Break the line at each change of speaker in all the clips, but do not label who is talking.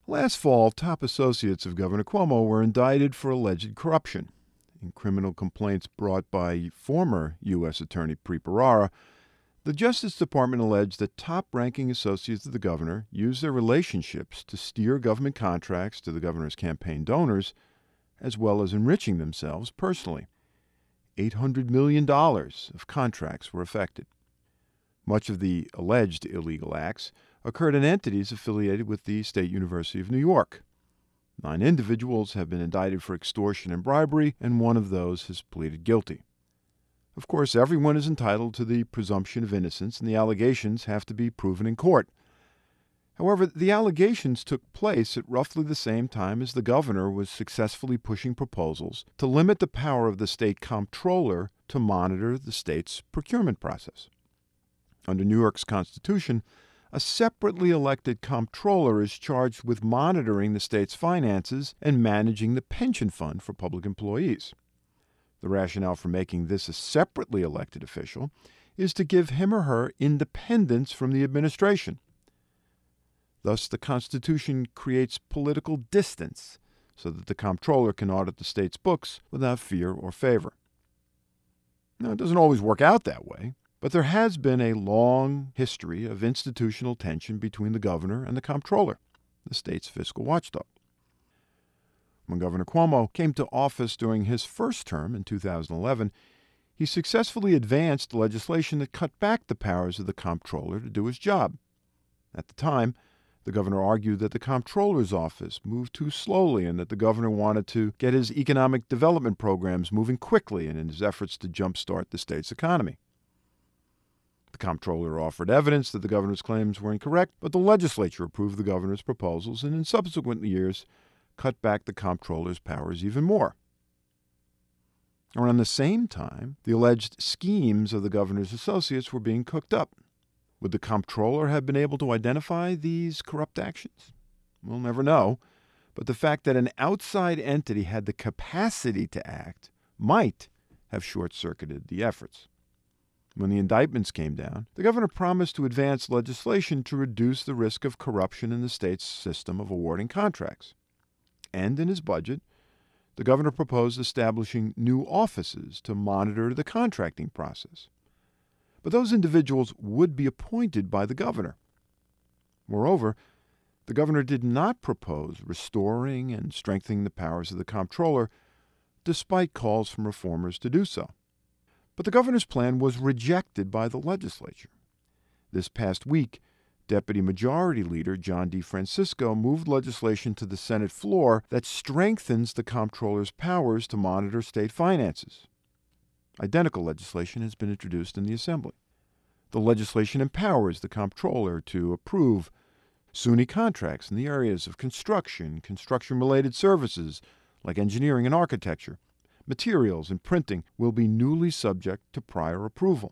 Last fall, top associates of Governor Cuomo were indicted for alleged corruption. In criminal complaints brought by former U.S. Attorney Preet Bharara, the Justice Department alleged that top-ranking associates of the governor used their relationships to steer government contracts to the governor's campaign donors, as well as enriching themselves personally. $800 million of contracts were affected. Much of the alleged illegal acts occurred in entities affiliated with the State University of New York. 9 individuals have been indicted for extortion and bribery, and one of those has pleaded guilty. Of course, everyone is entitled to the presumption of innocence, and the allegations have to be proven in court. However, the allegations took place at roughly the same time as the governor was successfully pushing proposals to limit the power of the state comptroller to monitor the state's procurement process. Under New York's Constitution, a separately elected comptroller is charged with monitoring the state's finances and managing the pension fund for public employees. The rationale for making this a separately elected official is to give him or her independence from the administration. Thus, the Constitution creates political distance so that the comptroller can audit the state's books without fear or favor. Now, it doesn't always work out that way, but there has been a long history of institutional tension between the governor and the comptroller, the state's fiscal watchdog. When Governor Cuomo came to office during his first term in 2011, he successfully advanced legislation that cut back the powers of the comptroller to do his job. At the time, the governor argued that the comptroller's office moved too slowly and that the governor wanted to get his economic development programs moving quickly in his efforts to jumpstart the state's economy. The comptroller offered evidence that the governor's claims were incorrect, but the legislature approved the governor's proposals and in subsequent years cut back the comptroller's powers even more. Around the same time, the alleged schemes of the governor's associates were being cooked up. Would the comptroller have been able to identify these corrupt actions? We'll never know, but the fact that an outside entity had the capacity to act might have short-circuited the efforts. When the indictments came down, the governor promised to advance legislation to reduce the risk of corruption in the state's system of awarding contracts. And in his budget, the governor proposed establishing new offices to monitor the contracting process. But those individuals would be appointed by the governor. Moreover, the governor did not propose restoring and strengthening the powers of the comptroller, despite calls from reformers to do so. But the governor's plan was rejected by the legislature. This past week, Deputy Majority Leader John DeFrancisco moved legislation to the Senate floor that strengthens the comptroller's powers to monitor state finances. Identical legislation has been introduced in the Assembly. The legislation empowers the comptroller to approve SUNY contracts in the areas of construction-related services like engineering and architecture. Materials and printing will be newly subject to prior approval.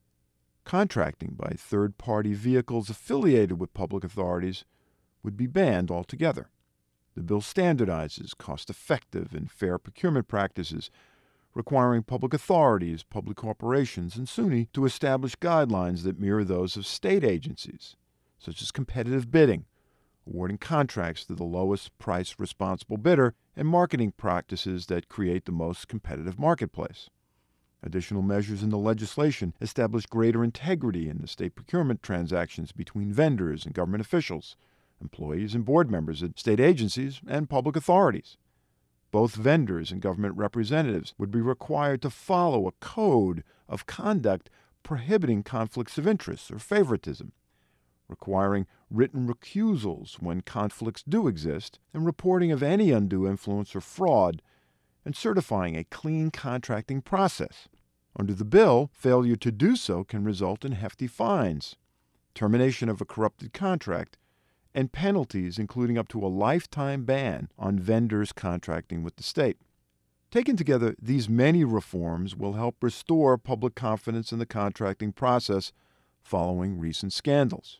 Contracting by third-party vehicles affiliated with public authorities would be banned altogether. The bill standardizes cost-effective and fair procurement practices, requiring public authorities, public corporations, and SUNY to establish guidelines that mirror those of state agencies, such as competitive bidding, awarding contracts to the lowest price responsible bidder, and marketing practices that create the most competitive marketplace. Additional measures in the legislation establish greater integrity in the state procurement transactions between vendors and government officials, employees and board members at state agencies, and public authorities. Both vendors and government representatives would be required to follow a code of conduct prohibiting conflicts of interest or favoritism, requiring written recusals when conflicts do exist, and reporting of any undue influence or fraud, and certifying a clean contracting process. Under the bill, failure to do so can result in hefty fines, termination of a corrupted contract, and penalties including up to a lifetime ban on vendors contracting with the state. Taken together, these many reforms will help restore public confidence in the contracting process following recent scandals.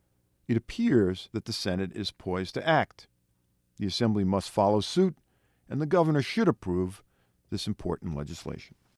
It appears that the Senate is poised to act. The Assembly must follow suit, and the governor should approve this important legislation.